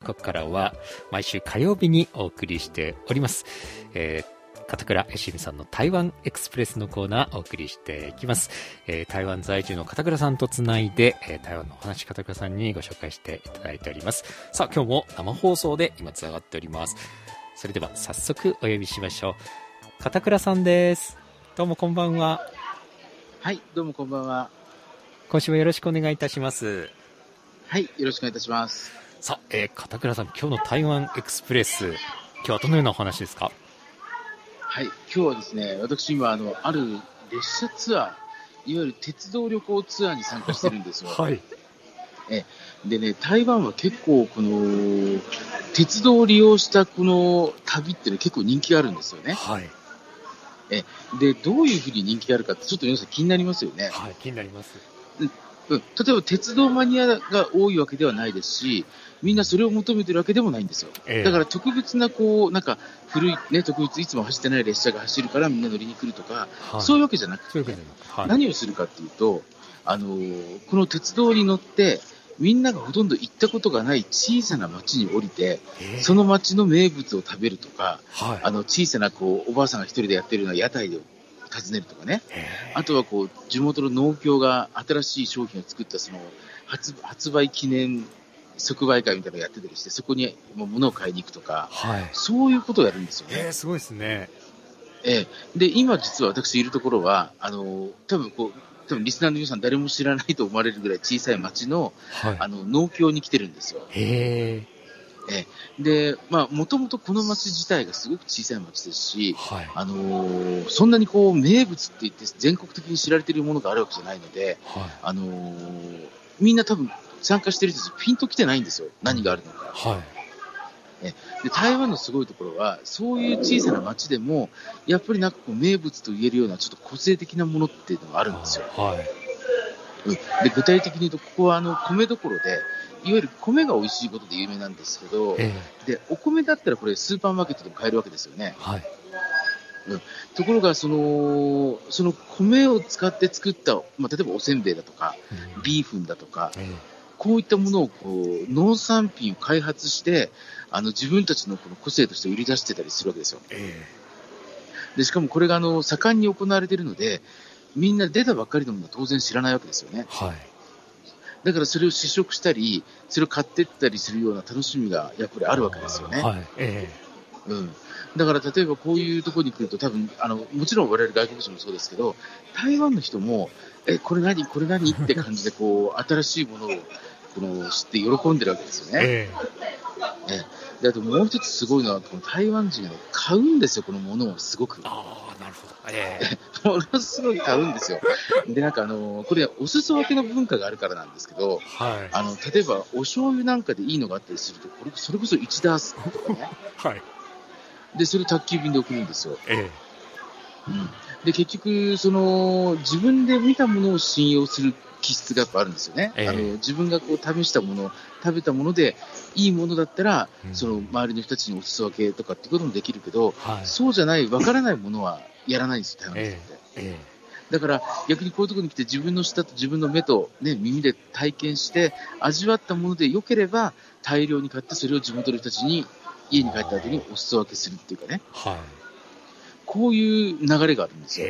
ここからは毎週火曜日にお送りしております、片倉よしみさんの台湾エクスプレスのコーナーお送りしていきます、台湾在住の片倉さんとつないで、台湾のお話片倉さんにご紹介していただいております。さあ今日も生放送で今つながっております。それでは早速お呼びしましょう。片倉さんです。どうもこんばんは。 はい、どうもこんばんは。 今週もよろしくお願いいたします。 はい、よろしくお願いいたします。 さあ、片倉さん、今日の台湾エクスプレス、今日はどのようなお話ですか？ はい、今日はですね、私今ある列車ツアー、いわゆる鉄道旅行ツアーに参加してるんですよ。 はい。 でね、台湾は結構この鉄道を利用したこの旅ってね、結構人気があるんですよね。 はい。 で、どういうふうに人気があるかってちょっと皆さん気になりますよね。 はい、気になります。 例えば鉄道マニアが多いわけではないですし、みんなそれを求めてるわけでもないんですよ。だから特別ななんか古いね、特別いつも走ってない列車が走るからみんな乗りに来るとか、はい、そういうわけじゃなくて、はい、何をするかっていうと、この鉄道に乗ってみんながほとんど行ったことがない小さな町に降りて、その町の名物を食べるとか、はい、小さなおばあさんが一人でやってるような屋台で訪ねるとかね、あとは地元の農協が新しい商品を作ったその発売記念即売会みたいなのをやってたりして、そこに物を買いに行くとか、はい、そういうことをやるんですよね。 すごいですね。 で、今実は私いるところは、多分リスナーの皆さん誰も知らないと思われるぐらい小さい町の、はい、農協に来てるんですよ。で、もともとこの町自体がすごく小さい町ですし、はい、そんなに名物って言って全国的に知られているものがあるわけじゃないので、はい、みんな多分参加してる人たちピンと来てないんですよ。何があるのか。はい、で台湾のすごいところは、そういう小さな町でも、やっぱりなんか名物と言えるようなちょっと個性的なものっていうのがあるんですよ。はい、で具体的に言うと、ここは米どころで、いわゆる米が美味しいことで有名なんですけど、でお米だったらこれスーパーマーケットでも買えるわけですよね。はい、ところがその米を使って作った、例えばおせんべいだとか、ビーフンだとか、こういったものを農産品を開発して自分たちのこの個性として売り出してたりするわけですよ。でしかもこれが盛んに行われているので、みんな出たばっかりのものは当然知らないわけですよね。はい、だからそれを試食したり、それを買っていったりするような楽しみがやっぱりあるわけですよね。はい、だから例えばこういうところに来ると、多分もちろん我々外国人もそうですけど、台湾の人もこれ何って感じで新しいものを知って喜んでるわけですよね。であともう一つすごいのは、この台湾人が買うんですよ、このものをすごく。 なるほど。 ものすごい買うんですよ。でなんかこれお裾分けの文化があるからなんですけど、はい、例えばお醤油なんかでいいのがあったりすると、それこそ1ダースとかね。はい、でそれ宅急便で送るんですよ。で結局自分で見たものを信用する気質がやっぱあるんですよね。自分が試したもの、食べたものでいいものだったら、その周りの人たちにお裾分けとかっていうこともできるけど、そうじゃないわからないものはやらないんですよ、台湾の人って。だから逆にこういうところに来て、自分の舌と自分の目と、耳で体験して味わったもので良ければ大量に買って、それを地元の人たちに家に帰った後にお裾分けするっていうかね、こういう流れがあるんですよ。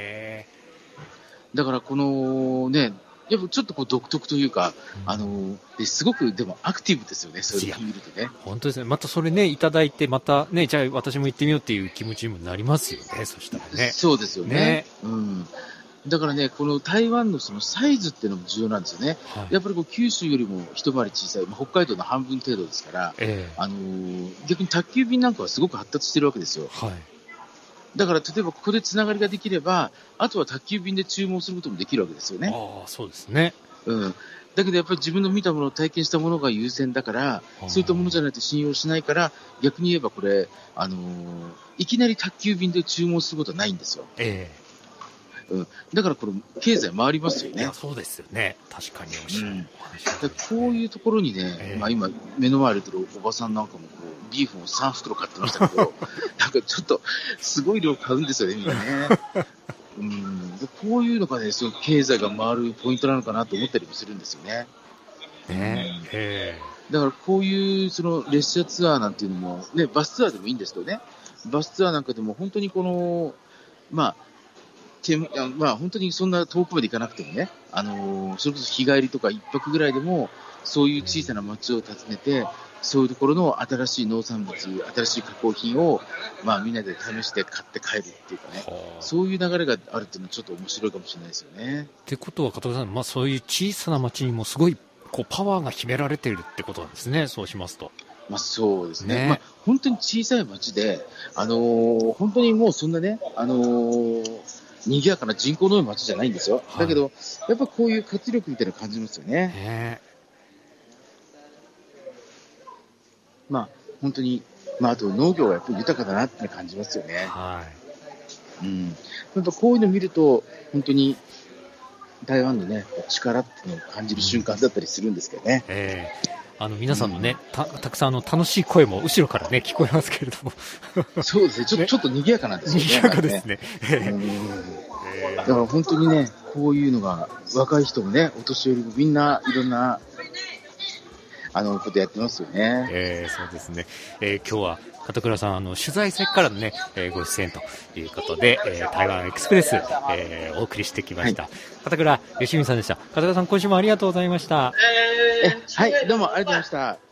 だからやっぱちょっと独特というか、すごくでもアクティブですよね、そういうのを見るとね。 本当ですね。またそれね、いただいて、またね、じゃあ私も行ってみようっていう気持ちにもなりますよね、そしたらね。 そうですよね。だからね、この台湾のそのサイズっていうのも重要なんですよね。はい、やっぱり九州よりも一回り小さい、北海道の半分程度ですから、逆に宅急便なんかはすごく発達してるわけですよ。はい、だから例えばここでつながりができれば、あとは宅急便で注文することもできるわけですよね。 そうですね。 だけどやっぱり自分の見たもの、体験したものが優先だから、そういったものじゃないと信用しないから、逆に言えばこれ、いきなり宅急便で注文することはないんですよ。だからこれ経済回りますよね。 そうですよね。確かにおっしゃる。 こういうところにね、今目の前にいるおばさんなんかもビーフンを3袋買ってましたけど、なんかちょっとすごい量買うんですよね、みんなね。こういうのがね、その経済が回るポイントなのかなと思ったりもするんですよね。 だからこういうその列車ツアーなんていうのも、ね、バスツアーでもいいんですけどね、バスツアーなんかでも本当にこの、まあ、本当にそんな遠くまで行かなくてもね、それこそ日帰りとか一泊ぐらいでも、そういう小さな町を訪ねて、そういうところの新しい農産物、新しい加工品を、みんなで試して買って帰るっていうかね、そういう流れがあるっていうのはちょっと面白いかもしれないですよね。 ってことは、片岡さん、そういう小さな町にもすごいこうパワーが秘められているってことなんですね、そうしますと。 そうですね。本当に小さい町で、本当にもうそんなね、賑やかな人口の多い町じゃないんですよ。だけど、やっぱこういう活力みたいなの感じますよね。本当に、あと農業はやっぱり豊かだなって感じますよね。やっぱこういうのを見ると、本当に台湾のね、力っていうのを感じる瞬間だったりするんですけどね。 皆さんのね、たくさん楽しい声も後ろからね、聞こえますけれども。 そうですね、ちょっと賑やかなんですよね。 賑やかですね。 だから本当にね、こういうのが、若い人もね、お年寄りもみんないろんな、ことやってますよね。 そうですね。今日は片倉さん、取材先からのね、ご出演ということで、台湾エクスプレス、お送りしてきました。片倉義文さんでした。片倉さん、今週もありがとうございました。 はい、どうもありがとうございました。